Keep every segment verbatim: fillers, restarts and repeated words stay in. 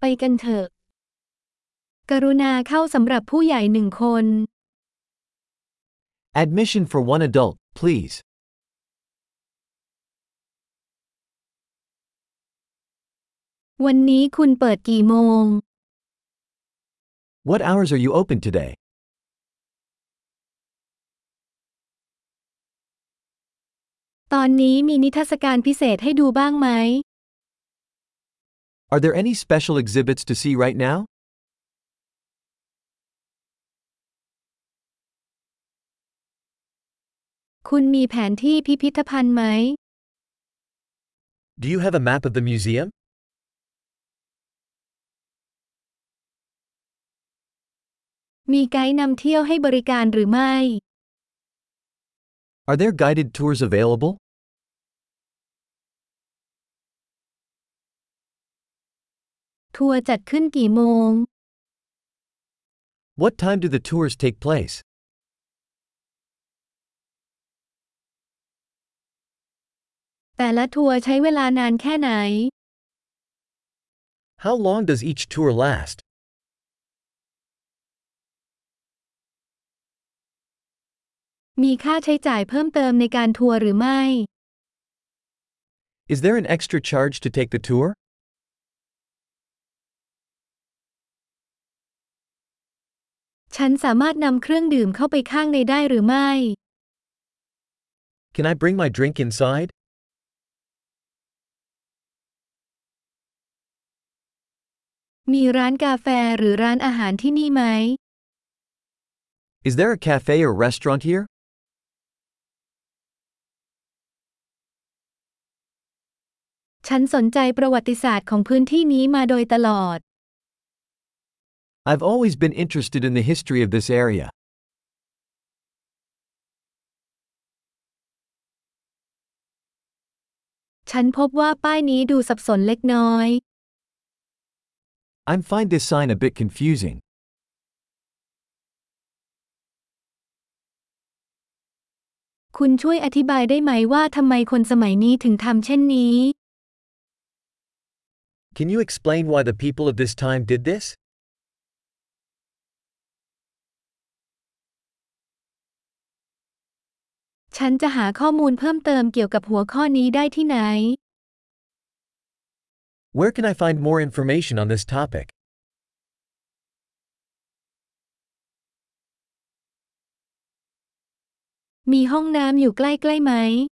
กันเถอะกรุณาเข้าสำหรับผู้ใหญ่หนึ่งคน Admission for one adult, please. วันนี้คุณเปิดกี่โมง What hours are you open today? ตอนนี้มีนิทรรศการพิเศษให้ดูบ้างไหม Are there any special exhibits to see right now? คุณมีแผนที่พิพิธภัณฑ์ไหม Do you have a map of the museum? มีไกด์นำเที่ยวให้บริการหรือไม่ Are there guided tours available? ทัวร์จัดขึ้นกี่โมง What time do the tours take place? แต่ละทัวร์ใช้เวลานานแค่ไหน How long does each tour last? มีค่าใช้จ่ายเพิ่มเติมในการทัวร์หรือไม่ Is there an extra charge to take the tour? ฉันสามารถนำเครื่องดื่มเข้าไปข้างในได้หรือไม่ Can I bring my drink inside? มีร้านกาแฟหรือร้านอาหารที่นี่ไหม Is there a cafe or restaurant here? ฉันสนใจประวัติศาสตร์ของพื้นที่นี้มาโดยตลอด I've always been interested in the history of this area. ฉันพบว่าป้ายนี้ดูสับสนเล็กน้อย I find this sign a bit confusing. คุณช่วยอธิบายได้ไหมว่าทำไมคนสมัยนี้ถึงทำเช่นนี้ Can you explain why the people of this time did this? ฉันจะหาข้อมูลเพิ่มเติมเกี่ยวกับหัวข้อนี้ได้ที่ไหน Where can I find more information on this topic? มีห้องน้ำอยู่ใกล้ๆไหม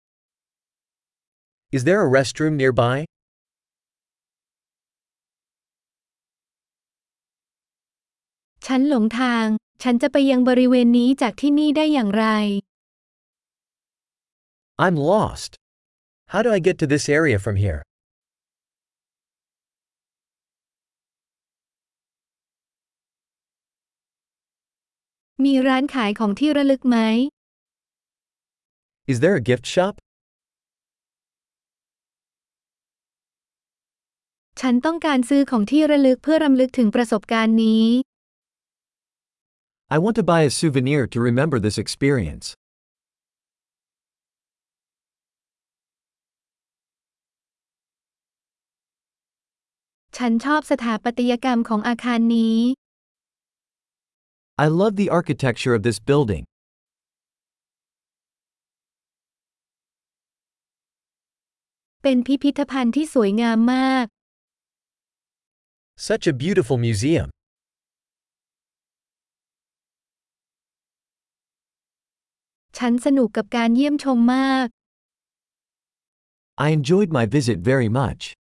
Is there a restroom nearby? ฉันหลงทาง ฉันจะไปยังบริเวณนี้จากที่นี่ได้อย่างไร I'm lost. How do I get to this area from here? มีร้านขายของที่ระลึกไหม Is there a gift shop? ฉันต้องการซื้อของที่ระลึกเพื่อรำลึกถึงประสบการณ์นี้ I want to buy a souvenir to remember this experience. ฉันชอบสถาปัตยกรรมของอาคารนี้ I love the architecture of this building. เป็นพิพิธภัณฑ์ที่สวยงามมาก Such a beautiful museum. ฉันสนุกกับการเยี่ยมชมมาก I enjoyed my visit very much.